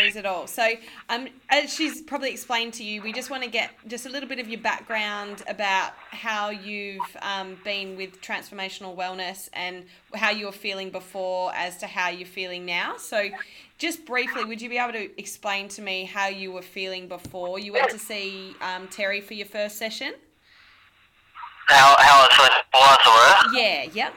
worries at all. So, as she's probably explained to you, we just want to get just a little bit of your background about how you've been with transformational wellness and how you were feeling before as to how you're feeling now. So, just briefly, would you be able to explain to me how you were feeling before you went to see Terry for your first session? How I was feeling before I saw her? Yeah, yep.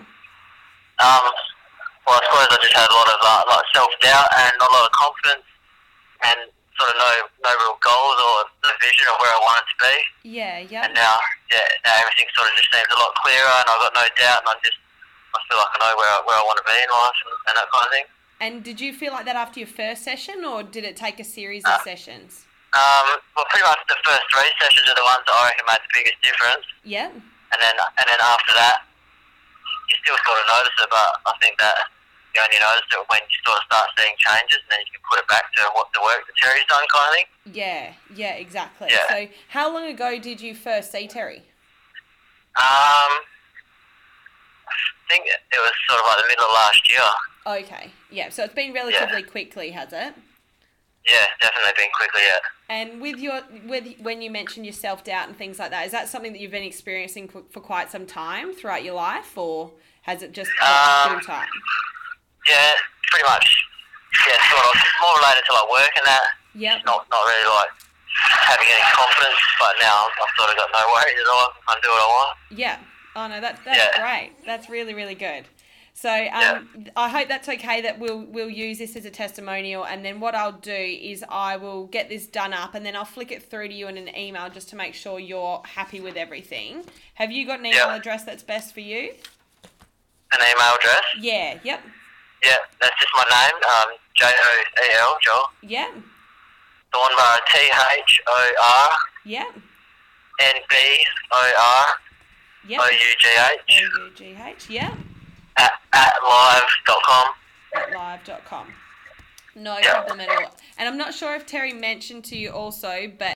Well, I suppose I just had a lot of like self-doubt and not a lot of confidence and sort of no real goals or no vision of where I wanted to be. Yeah, yeah. And now everything sort of just seems a lot clearer and I've got no doubt and I feel like I know where I want to be in life and that kind of thing. And did you feel like that after your first session or did it take a series of sessions? Well, pretty much the first 3 sessions are the ones that I reckon made the biggest difference. Yeah. And then after that, you still sort of notice it, but I think that you only notice it when you sort of start seeing changes, and then you can put it back to what the work that Terry's done, kind of thing. Yeah, exactly. Yeah. So, how long ago did you first see Terry? I think it was sort of like the middle of last year. Okay, yeah. So it's been relatively quickly, has it? Yeah, definitely been quickly, yeah. And when you mentioned your self-doubt and things like that, is that something that you've been experiencing for quite some time throughout your life, or has it just built up? Yeah, pretty much. Yeah, sort of. It's more related to like work and that. Yeah. Not really like having any confidence, but now I've sort of got no worries at all. I can do what I want. Yeah. Oh no, that's great. That's really, really good. So I hope that's okay that we'll use this as a testimonial, and then what I'll do is I will get this done up and then I'll flick it through to you in an email just to make sure you're happy with everything. Have you got an email address that's best for you? An email address? Yeah, yep. Yeah, that's just my name, Joel, Joel. Yeah. Thornborough, THOR. Yeah. NBOR. Yep. OUGH. OUGH, yeah. At live.com. At live.com. No problem at all. And I'm not sure if Terry mentioned to you also, but